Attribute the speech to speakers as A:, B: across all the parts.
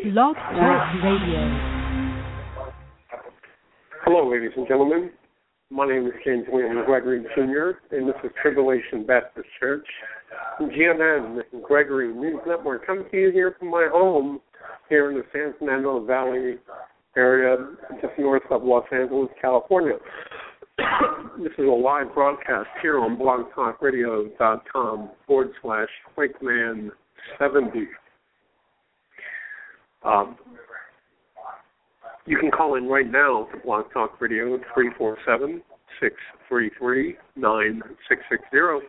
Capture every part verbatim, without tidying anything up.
A: Blog Talk Radio.
B: Hello, ladies and gentlemen. My name is James William Gregory, Junior, and this is Tribulation Baptist Church, G N N Gregory News Network, coming to you here from my home here in the San Fernando Valley area, just north of Los Angeles, California. This is a live broadcast here on blogtalkradio.com forward slash Quakeman seventy. Um, you can call in right now to Blog Talk Radio at three four seven, six three three, nine six six zero.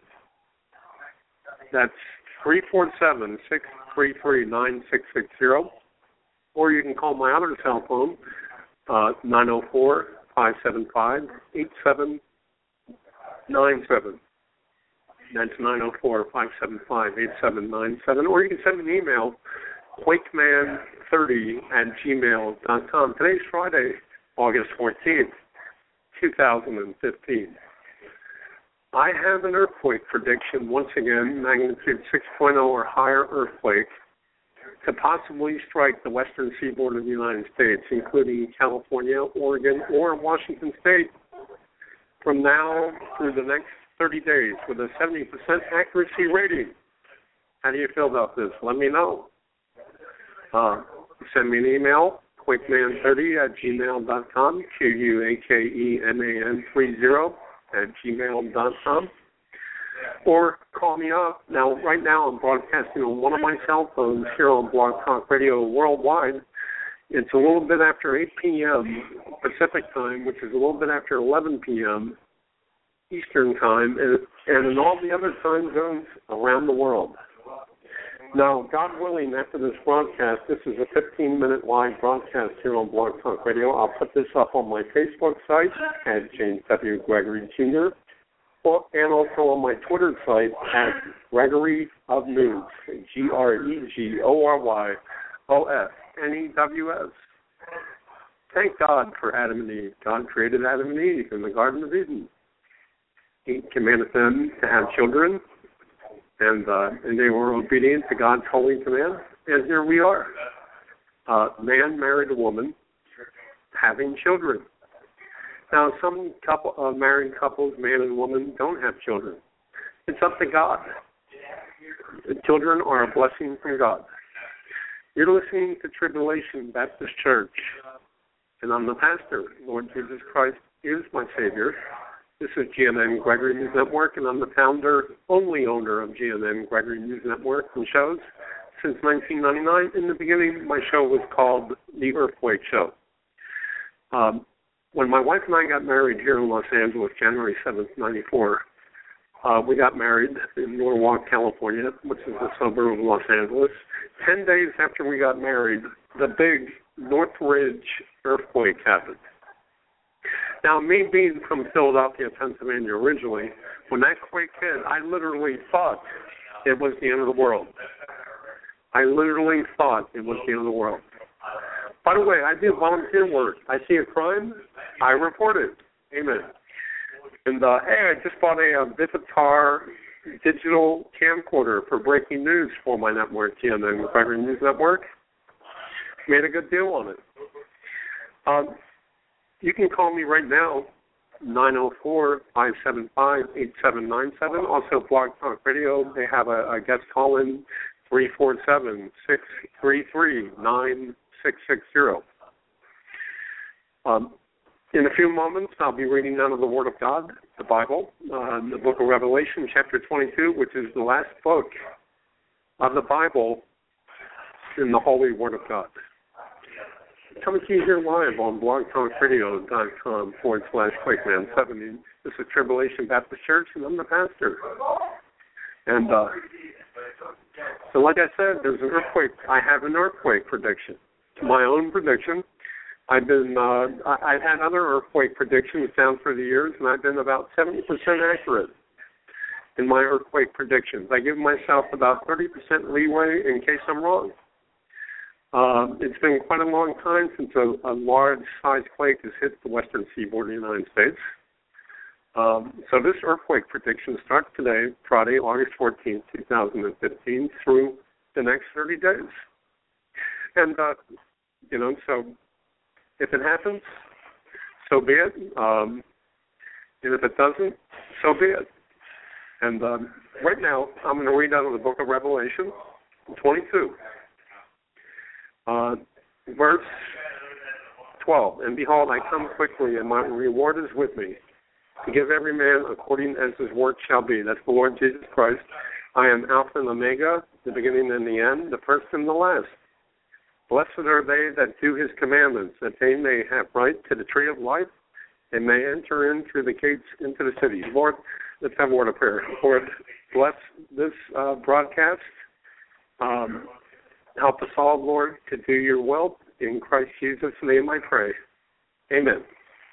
B: That's three four seven, six three three, nine six six zero. Or you can call my other cell phone, uh, nine oh four, five seven five, eight seven nine seven. That's nine oh four, five seven five, eight seven nine seven. Or you can send an email, quakeman thirty at gmail dot com. Today's Friday, August fourteenth, two thousand fifteen. I have an earthquake prediction, once again, magnitude six point oh or higher earthquake, to possibly strike the western seaboard of the United States, including California, Oregon, or Washington State, from now through the next thirty days with a seventy percent accuracy rating. How do you feel about this? Let me know. Uh, send me an email, quakeman thirty at gmail dot com, Q U A K E M A N thirty at gmail dot com. Or call me up. Now, right now I'm broadcasting on one of my cell phones here on Blog Talk Radio worldwide. It's a little bit after eight p.m. Pacific time, which is a little bit after eleven p.m. Eastern time, and, and in all the other time zones around the world. Now, God willing, after this broadcast, this is a fifteen-minute live broadcast here on Blog Talk Radio. I'll put this up on my Facebook site at James W. Gregory, Junior, and also on my Twitter site at Gregory of News, G R E G O R Y O F N E W S. Thank God for Adam and Eve. God created Adam and Eve in the Garden of Eden. He commanded them to have children, and uh, and they were obedient to God's holy command, and here we are. Uh, man married a woman, having children. Now, some couple, uh, married couples, man and woman, don't have children. It's up to God. The children are a blessing from God. You're listening to Tribulation Baptist Church, and I'm the pastor. Lord Jesus Christ is my Savior. This is G N N Gregory News Network, and I'm the founder, only owner of G N N Gregory News Network and shows since nineteen ninety-nine. In the beginning, my show was called The Earthquake Show. Um, when my wife and I got married here in Los Angeles, January seventh, ninety-four, uh, we got married in Norwalk, California, which is a suburb of Los Angeles. Ten days after we got married, the big Northridge earthquake happened. Now, me being from Philadelphia, Pennsylvania originally, when that quake hit, I literally thought it was the end of the world. I literally thought it was the end of the world. By the way, I do volunteer work. I see a crime, I report it. Amen. And, uh, hey, I just bought a, a Vivitar digital camcorder for breaking news for my network, G N N Gregory News Network. Made a good deal on it. Um, You can call me right now, nine oh four, five seven five, eight seven nine seven. Also, Blog Talk Radio, they have a, a guest call-in, three four seven, six three three, nine six six zero. Um, in a few moments, I'll be reading out of the Word of God, the Bible, uh, the book of Revelation, chapter twenty-two, which is the last book of the Bible in the Holy Word of God. Coming to you here live on blogtalkradio.com forward slash Quakeman seventy. This is Tribulation Baptist Church, and I'm the pastor. And uh, so, like I said, there's an earthquake. I have an earthquake prediction. It's my own prediction. I've been, uh, I, I've had other earthquake predictions down through the years, and I've been about seventy percent accurate in my earthquake predictions. I give myself about thirty percent leeway in case I'm wrong. Uh, it's been quite a long time since a, a large-sized quake has hit the western seaboard of the United States. Um, so this earthquake prediction starts today, Friday, August fourteenth, two thousand fifteen, through the next thirty days. And, uh, you know, so if it happens, so be it. Um, and if it doesn't, so be it. And um, right now, I'm going to read out of the book of Revelation, twenty-two, uh, verse twelve. And behold, I come quickly, and my reward is with me, to give every man according as his work shall be. That's the Lord Jesus Christ. I am Alpha and Omega, the beginning and the end, the first and the last. Blessed are they that do his commandments, that they may have right to the tree of life, and may enter in through the gates into the city. Lord, let's have a word of prayer. Lord, bless this uh, broadcast. Um, help us all, Lord, to do your will. In Christ Jesus' name I pray. Amen.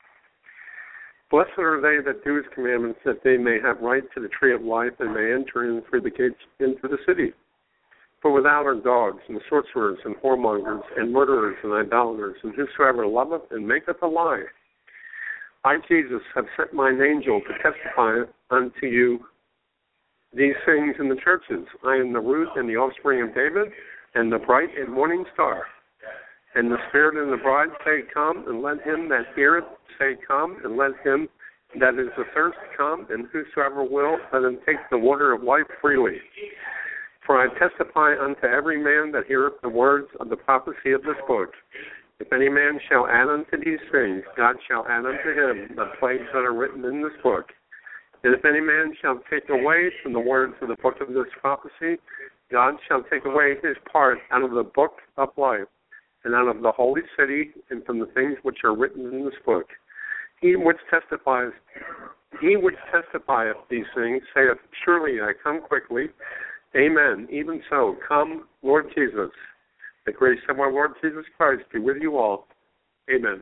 B: Blessed are they that do his commandments, that they may have right to the tree of life, and may enter in through the gates into the city. For without are dogs, and sorcerers, and whoremongers, and murderers, and idolaters, and whosoever loveth and maketh a lie. I, Jesus, have sent mine angel to testify unto you these things in the churches. I am the root and the offspring of David, and the bright and morning star. And the Spirit and the bride say, come, and let him that heareth say, come, and let him that is athirst come, and whosoever will, let him take the water of life freely. For I testify unto every man that heareth the words of the prophecy of this book. If any man shall add unto these things, God shall add unto him the plagues that are written in this book. And if any man shall take away from the words of the book of this prophecy, God shall take away his part out of the book of life, and out of the holy city, and from the things which are written in this book. He which testifies, he which testifieth these things saith, surely I come quickly. Amen. Even so, come, Lord Jesus. The grace of our Lord Jesus Christ be with you all. Amen.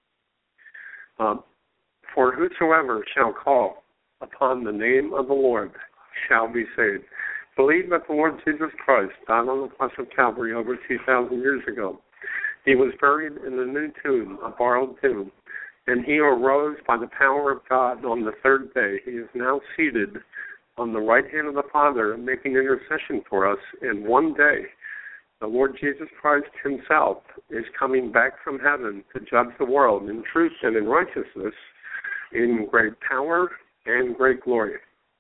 B: Um, for whosoever shall call upon the name of the Lord shall be saved. Believe that the Lord Jesus Christ died on the cross of Calvary over two thousand years ago. He was buried in a new tomb, a borrowed tomb, and he arose by the power of God on the third day. He is now seated on the right hand of the Father, making intercession for us. And one day, the Lord Jesus Christ himself is coming back from heaven to judge the world in truth and in righteousness, in great power and great glory.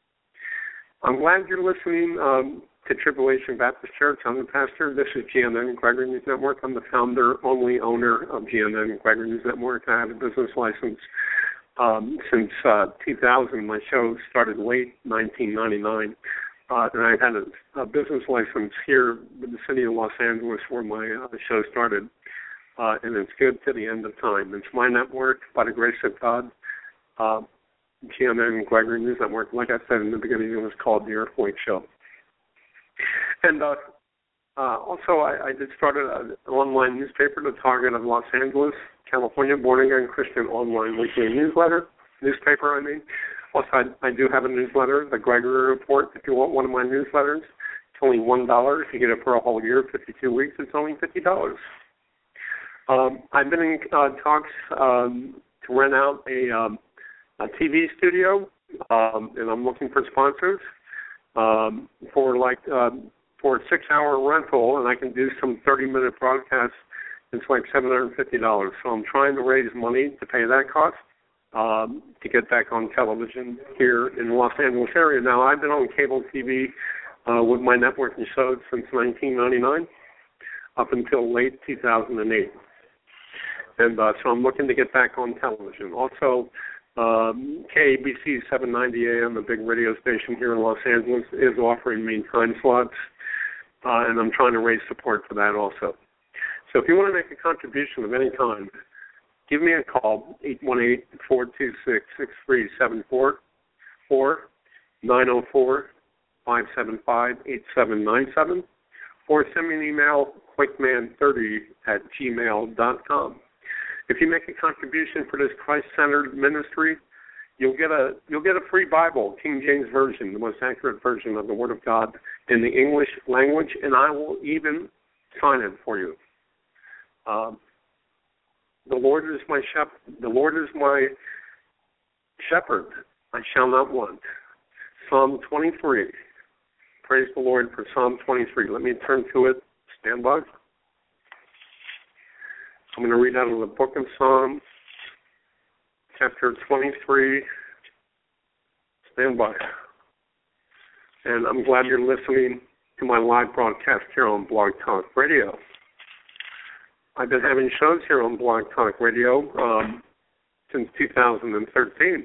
B: I'm glad you're listening um, to Tribulation Baptist Church. I'm the pastor. This is G N N Gregory News Network. I'm the founder, only owner of G N N Gregory News Network. I have a business license um, since uh, two thousand. My show started late nineteen ninety-nine. Uh, and I had a, a business license here in the city of Los Angeles where my uh, show started. Uh, and it's good to the end of time. It's my network, by the grace of God. Uh, G N N Gregory News Network. Like I said in the beginning, it was called The Earthquake Show. And uh, uh, also, I, I did start an online newspaper, the Target of Los Angeles, California, Born Again Christian Online Weekly Newsletter, newspaper, I mean. Also, I, I do have a newsletter, the Gregory Report. If you want one of my newsletters, it's only one dollar. If you get it for a whole year, fifty-two weeks, it's only fifty dollars. Um, I've been in uh, talks um, to rent out a, um, a T V studio, um, and I'm looking for sponsors. Um, for like um, for a six-hour rental, and I can do some thirty-minute broadcasts. It's like seven hundred fifty dollars. So I'm trying to raise money to pay that cost um, to get back on television here in the Los Angeles area. Now I've been on cable T V uh, with my network and shows since nineteen ninety-nine up until late two thousand eight, and uh, so I'm looking to get back on television. Also. Um, K A B C seven ninety A M, a big radio station here in Los Angeles, is offering me time slots, uh, and I'm trying to raise support for that also. So if you want to make a contribution of any kind, give me a call, eight one eight, four two six, six three seven four or nine oh four, five seven five, eight seven nine seven, or send me an email, quickman thirty at gmail dot com. If you make a contribution for this Christ-centered ministry, you'll get a you'll get a free Bible, King James Version, the most accurate version of the Word of God in the English language, and I will even sign it for you. Um, the Lord is my shepherd. The Lord is my shepherd. I shall not want. Psalm twenty-three. Praise the Lord for Psalm twenty-three. Let me turn to it. Stand by. I'm going to read out of the book of Psalms, chapter twenty-three. Stand by. And I'm glad you're listening to my live broadcast here on Blog Talk Radio. I've been having shows here on Blog Talk Radio um, since two thousand thirteen.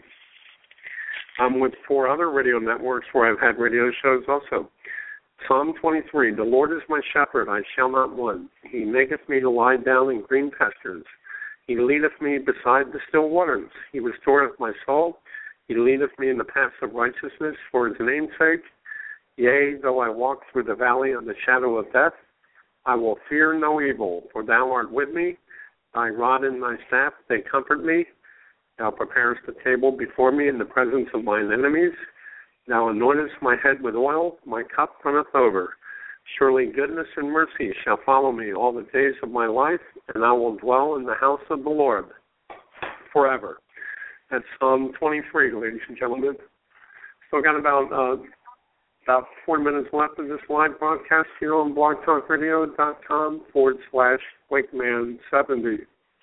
B: I'm with four other radio networks where I've had radio shows also. Psalm twenty-three, the Lord is my shepherd, I shall not want. He maketh me to lie down in green pastures. He leadeth me beside the still waters. He restoreth my soul. He leadeth me in the paths of righteousness for his name's sake. Yea, though I walk through the valley of the shadow of death, I will fear no evil, for thou art with me. Thy rod and thy staff, they comfort me. Thou preparest the table before me in the presence of mine enemies. Thou anointest my head with oil, my cup runneth over. Surely goodness and mercy shall follow me all the days of my life, and I will dwell in the house of the Lord forever. That's Psalm twenty-three, ladies and gentlemen. Still got about uh, about four minutes left of this live broadcast here on blogtalkradio.com forward slash Wakeman seventy.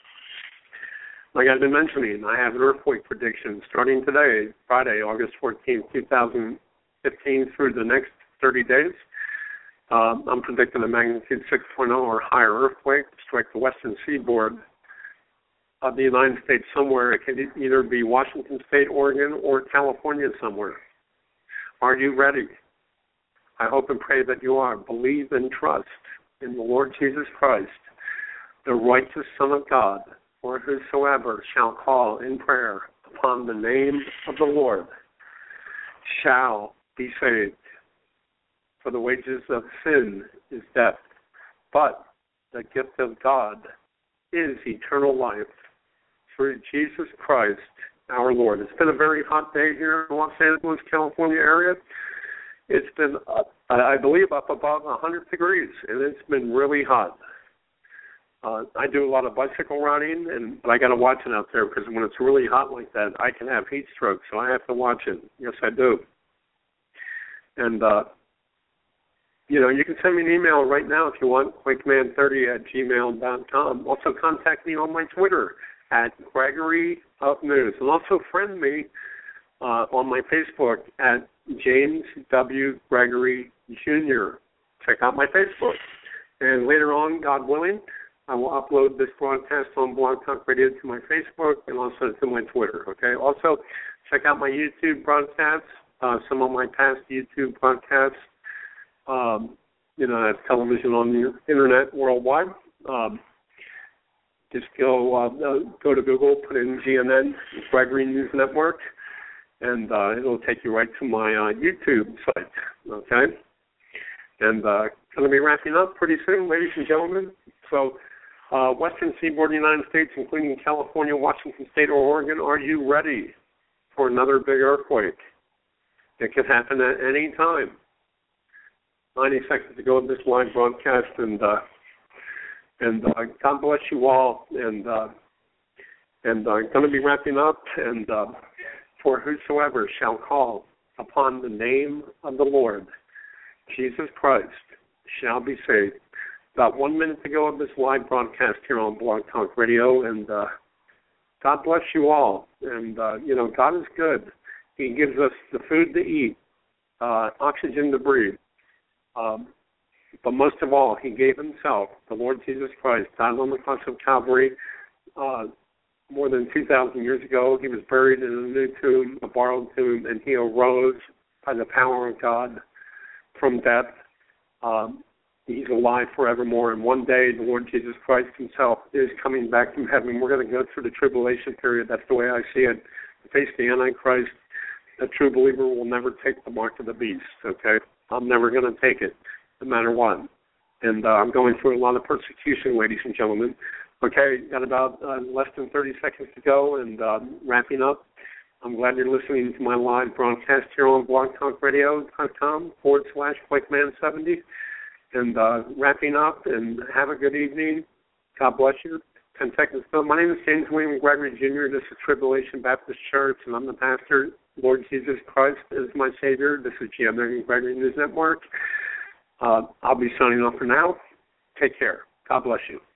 B: Like I've been mentioning, I have an earthquake prediction starting today, Friday, August fourteenth, twenty fifteen, through the next thirty days. Um, I'm predicting a magnitude six point oh or higher earthquake to strike the western seaboard of the United States somewhere. It could either be Washington State, Oregon, or California somewhere. Are you ready? I hope and pray that you are. Believe and trust in the Lord Jesus Christ, the righteous Son of God, for whosoever shall call in prayer upon the name of the Lord shall be saved. For the wages of sin is death, but the gift of God is eternal life through Jesus Christ our Lord. It's been a very hot day here in Los Angeles, California area. It's been, up, I believe, up above one hundred degrees, and it's been really hot. Uh, I do a lot of bicycle riding, and but I got to watch it out there because when it's really hot like that, I can have heat stroke, so I have to watch it. Yes, I do. And, uh, you know, you can send me an email right now if you want, quakeman thirty at gmail dot com. Also contact me on my Twitter at Gregory of News. And also friend me uh, on my Facebook at James W. Gregory Junior Check out my Facebook. And later on, God willing, I will upload this broadcast on Blog Talk Radio to my Facebook and also to my Twitter, okay? Also, check out my YouTube broadcasts, uh, some of my past YouTube broadcasts. Um, you know, that's television on the internet worldwide. Um, just go uh, go to Google, put in G N N, Gregory News Network, and uh, it'll take you right to my uh, YouTube site, okay? And uh, going to be wrapping up pretty soon, ladies and gentlemen. So, uh, Western Seaboard of the United States, including California, Washington State, or Oregon, are you ready for another big earthquake? It could happen at any time. ninety seconds to go in this live broadcast, and uh, and uh, God bless you all. And uh, and I'm uh, going to be wrapping up. And uh, for whosoever shall call upon the name of the Lord Jesus Christ shall be saved. About one minute to go of this live broadcast here on Blog Talk Radio, and uh, God bless you all. And uh, you know, God is good. He gives us the food to eat, uh, oxygen to breathe. Um, but most of all, he gave himself, the Lord Jesus Christ, died on the cross of Calvary uh, more than two thousand years ago. He was buried in a new tomb, a borrowed tomb, and he arose by the power of God from death. Um, he's alive forevermore, and one day the Lord Jesus Christ himself is coming back from heaven. We're going to go through the tribulation period. That's the way I see it. To face the Antichrist, a true believer will never take the mark of the beast, okay? I'm never going to take it, no matter what. And uh, I'm going through a lot of persecution, ladies and gentlemen. Okay, got about uh, less than thirty seconds to go, and uh, wrapping up. I'm glad you're listening to my live broadcast here on blogtalkradio.com forward slash Quakeman70. And uh, wrapping up, and have a good evening. God bless you. ten seconds. So my name is James William Gregory Junior This is Tribulation Baptist Church, and I'm the pastor. Lord Jesus Christ is my Savior. This is G M N Gregory News Network. Uh, I'll be signing off for now. Take care. God bless you.